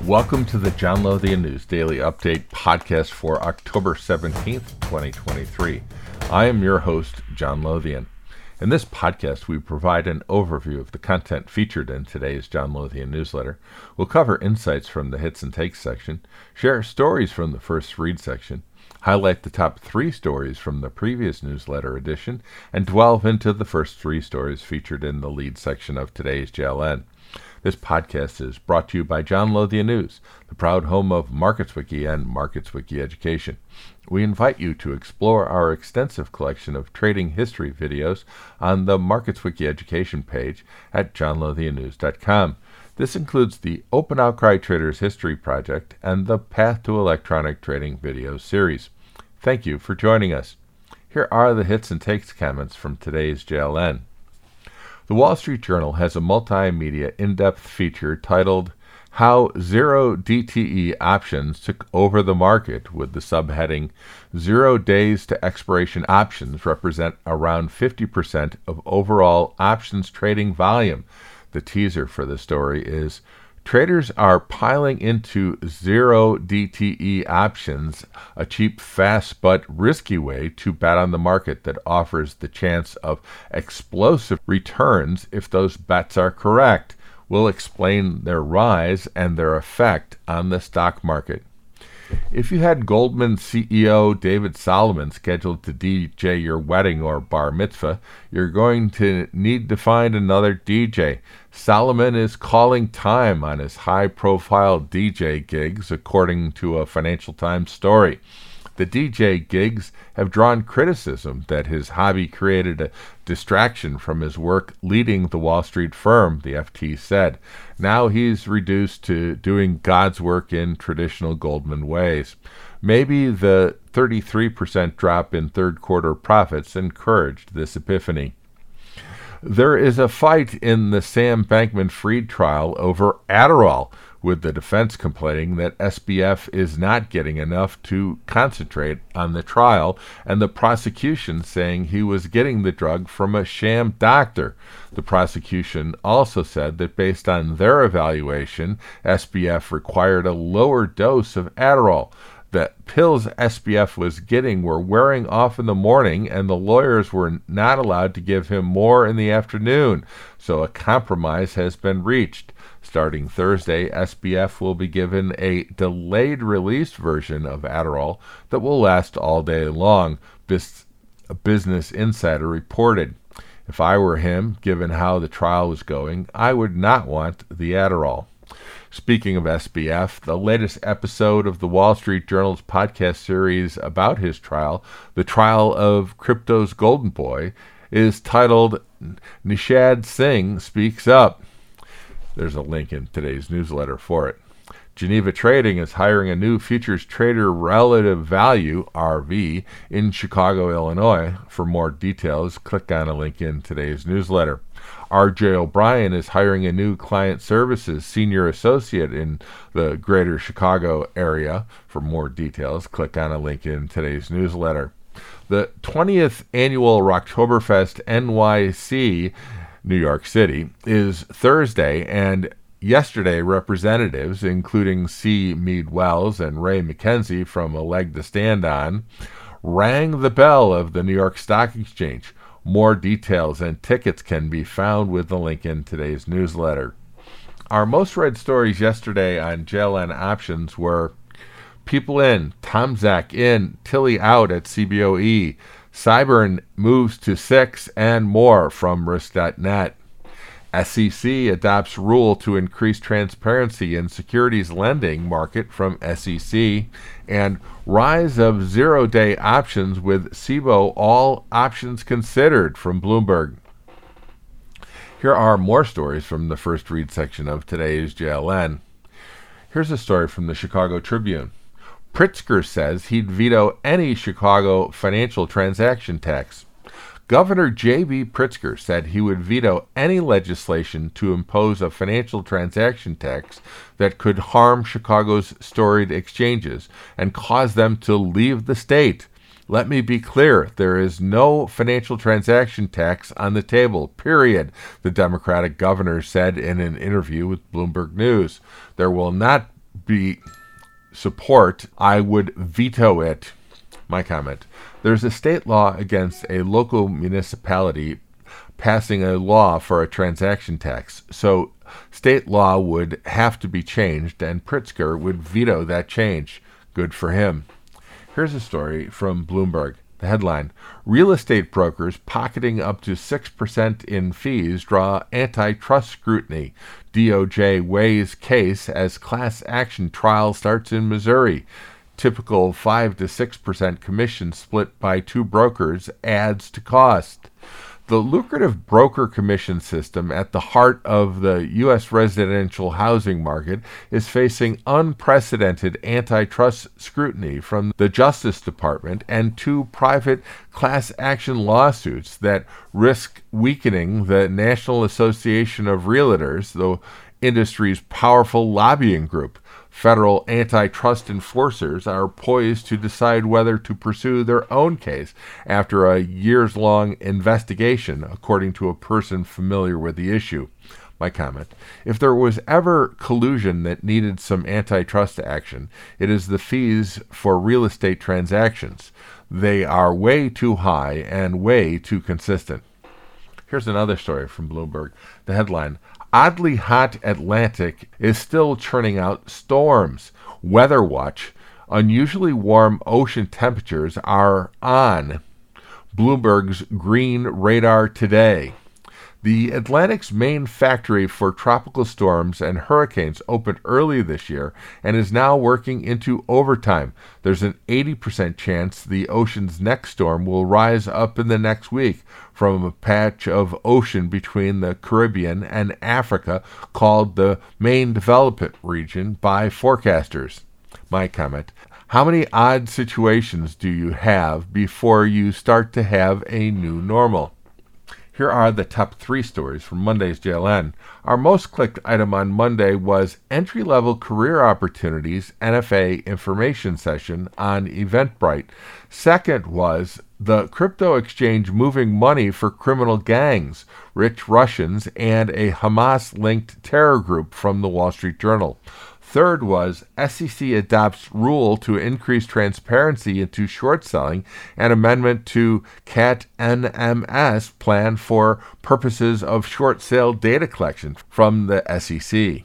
Welcome to the John Lothian News Daily Update podcast for October 17th, 2023. I am your host, John Lothian. In this podcast, we provide an overview of the content featured in today's John Lothian newsletter. We'll cover insights from the Hits and Takes section, share stories from the First Read section, highlight the top 3 stories from the previous newsletter edition, and delve into the first 3 stories featured in the lead section of today's JLN. This podcast is brought to you by John Lothian News, the proud home of MarketsWiki and MarketsWiki Education. We invite you to explore our extensive collection of trading history videos on the MarketsWiki Education page at johnlothiannews.com. This includes the Open Outcry Traders History Project and the Path to Electronic Trading video series. Thank you for joining us. Here are the Hits and Takes comments from today's JLN. The Wall Street Journal has a multimedia in-depth feature titled How Zero DTE Options Took Over the Market, with the subheading 0 days to expiration options represent around 50% of overall options trading volume. The teaser for the story is traders are piling into zero DTE options, a cheap, fast, but risky way to bet on the market that offers the chance of explosive returns if those bets are correct. We'll explain their rise and their effect on the stock market. If you had Goldman CEO David Solomon scheduled to DJ your wedding or bar mitzvah, you're going to need to find another DJ. Solomon is calling time on his high-profile DJ gigs, according to a Financial Times story. The DJ gigs have drawn criticism that his hobby created a distraction from his work leading the Wall Street firm, the FT said. Now he's reduced to doing God's work in traditional Goldman ways. Maybe the 33% drop in third quarter profits encouraged this epiphany. There is a fight in the Sam Bankman-Fried trial over Adderall, with the defense complaining that SBF is not getting enough to concentrate on the trial, and the prosecution saying he was getting the drug from a sham doctor. The prosecution also said that based on their evaluation, SBF required a lower dose of Adderall. The pills SBF was getting were wearing off in the morning, and the lawyers were not allowed to give him more in the afternoon, so a compromise has been reached. Starting Thursday, SBF will be given a delayed release version of Adderall that will last all day long, Business Insider reported. If I were him, given how the trial was going, I would not want the Adderall. Speaking of SBF, the latest episode of the Wall Street Journal's podcast series about his trial, The Trial of Crypto's Golden Boy, is titled Nishad Singh Speaks Up. There's a link in today's newsletter for it. Geneva Trading is hiring a new futures trader, Relative Value, RV, in Chicago, Illinois. For more details, click on a link in today's newsletter. R.J. O'Brien is hiring a new client services senior associate in the greater Chicago area. For more details, click on a link in today's newsletter. The 20th annual Rocktoberfest NYC, New York City, is Thursday, and yesterday representatives, including C. Mead Wells and Ray McKenzie from A Leg to Stand On, rang the bell of the New York Stock Exchange. More details and tickets can be found with the link in today's newsletter. Our most read stories yesterday on JLN Options were People in, Tom Zak in, Tilly out at CBOE, Cyber moves to 6, and more from Risk.net. SEC adopts rule to increase transparency in securities lending market from SEC, and rise of zero-day options with CBOE all options considered from Bloomberg. Here are more stories from the First Read section of today's JLN. Here's a story from the Chicago Tribune. Pritzker says he'd veto any Chicago financial transaction tax. Governor J.B. Pritzker said he would veto any legislation to impose a financial transaction tax that could harm Chicago's storied exchanges and cause them to leave the state. Let me be clear, there is no financial transaction tax on the table, period, the Democratic governor said in an interview with Bloomberg News. There will not be support, I would veto it. My comment. There's a state law against a local municipality passing a law for a transaction tax. So state law would have to be changed, and Pritzker would veto that change. Good for him. Here's a story from Bloomberg. The headline, real estate brokers pocketing up to 6% in fees draw antitrust scrutiny. DOJ weighs case as class action trial starts in Missouri. Typical 5 to 6% commission split by two brokers adds to cost. The lucrative broker commission system at the heart of the U.S. residential housing market is facing unprecedented antitrust scrutiny from the Justice Department and two private class action lawsuits that risk weakening the National Association of Realtors, the industry's powerful lobbying group. Federal antitrust enforcers are poised to decide whether to pursue their own case after a years-long investigation, according to a person familiar with the issue. My comment. If there was ever collusion that needed some antitrust action, it is the fees for real estate transactions. They are way too high and way too consistent. Here's another story from Bloomberg. The headline, oddly hot Atlantic is still churning out storms. Weather Watch, unusually warm ocean temperatures are on Bloomberg's green radar today. The Atlantic's main factory for tropical storms and hurricanes opened early this year and is now working into overtime. There's an 80% chance the ocean's next storm will rise up in the next week from a patch of ocean between the Caribbean and Africa called the Main Development Region by forecasters. My comment. How many odd situations do you have before you start to have a new normal? Here are the top 3 stories from Monday's JLN. Our most clicked item on Monday was Entry-Level Career Opportunities NFA Information Session on Eventbrite. Second was the crypto exchange moving money for criminal gangs, rich Russians, and a Hamas-linked terror group from the Wall Street Journal. Third was SEC adopts rule to increase transparency into short selling and amendment to CAT NMS plan for purposes of short sale data collection from the SEC.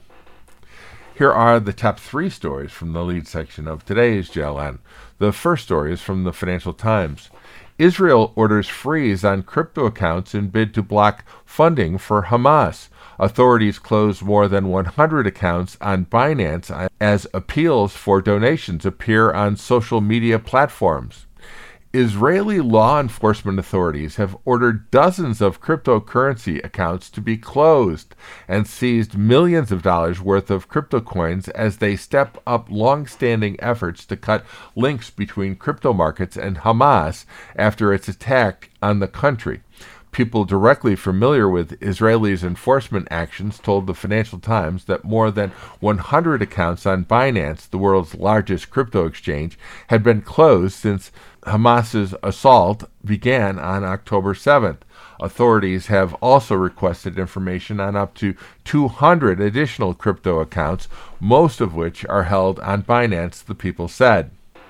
Here are the top 3 stories from the lead section of today's JLN. The first story is from the Financial Times. Israel orders freeze on crypto accounts in bid to block funding for Hamas. Authorities closed more than 100 accounts on Binance as appeals for donations appear on social media platforms. Israeli law enforcement authorities have ordered dozens of cryptocurrency accounts to be closed and seized millions of dollars worth of crypto coins as they step up long-standing efforts to cut links between crypto markets and Hamas after its attack on the country. People directly familiar with Israelis' enforcement actions told the Financial Times that more than 100 accounts on Binance, the world's largest crypto exchange, had been closed since Hamas's assault began on October 7th. Authorities have also requested information on up to 200 additional crypto accounts, most of which are held on Binance, the people said.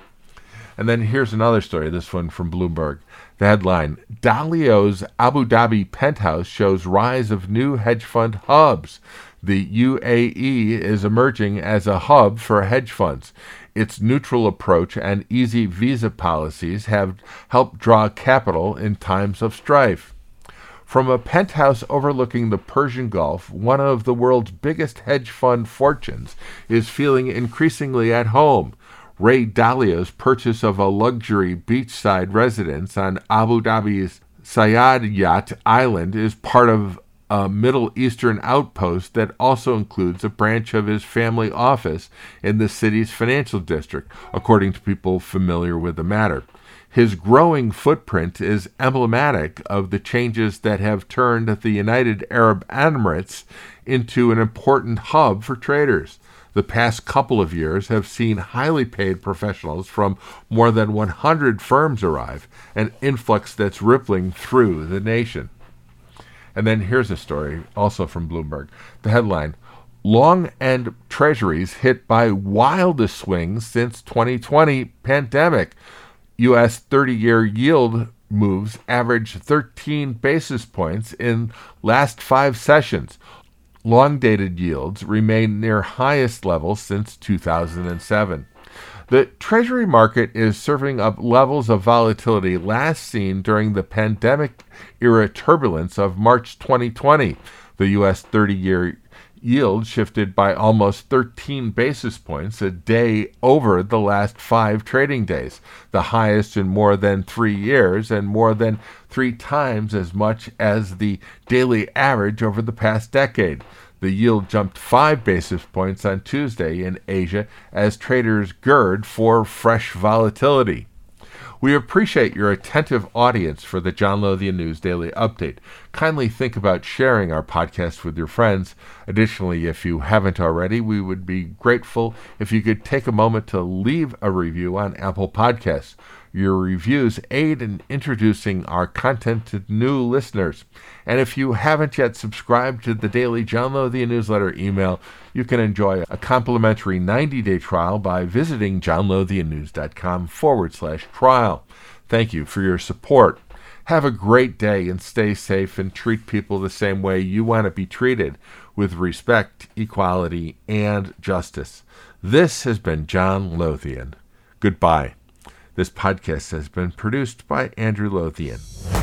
And then here's another story, this one from Bloomberg. The headline, Dalio's Abu Dhabi penthouse shows rise of new hedge fund hubs. The UAE is emerging as a hub for hedge funds. Its neutral approach and easy visa policies have helped draw capital in times of strife. From a penthouse overlooking the Persian Gulf, one of the world's biggest hedge fund fortunes is feeling increasingly at home. Ray Dalio's purchase of a luxury beachside residence on Abu Dhabi's Saadiyat Island is part of a Middle Eastern outpost that also includes a branch of his family office in the city's financial district, according to people familiar with the matter. His growing footprint is emblematic of the changes that have turned the United Arab Emirates into an important hub for traders. The past couple of years have seen highly paid professionals from more than 100 firms arrive, an influx that's rippling through the nation. And then here's a story, also from Bloomberg. The headline, long end treasuries hit by wildest swings since 2020 pandemic. U.S. 30-year yield moves averaged 13 basis points in last 5 sessions. Long-dated yields remain near highest levels since 2007. The Treasury market is serving up levels of volatility last seen during the pandemic-era turbulence of March 2020. The U.S. 30-year yield shifted by almost 13 basis points a day over the last 5 trading days, the highest in more than 3 years and more than 3 times as much as the daily average over the past decade. The yield jumped 5 basis points on Tuesday in Asia as traders gird for fresh volatility. We appreciate your attentive audience for the John Lothian News Daily Update. Kindly think about sharing our podcast with your friends. Additionally, if you haven't already, we would be grateful if you could take a moment to leave a review on Apple Podcasts. Your reviews aid in introducing our content to new listeners. And if you haven't yet subscribed to the daily John Lothian newsletter email, you can enjoy a complimentary 90-day trial by visiting johnlothiannews.com/trial. Thank you for your support. Have a great day and stay safe and treat people the same way you want to be treated, with respect, equality, and justice. This has been John Lothian. Goodbye. This podcast has been produced by Andrew Lothian.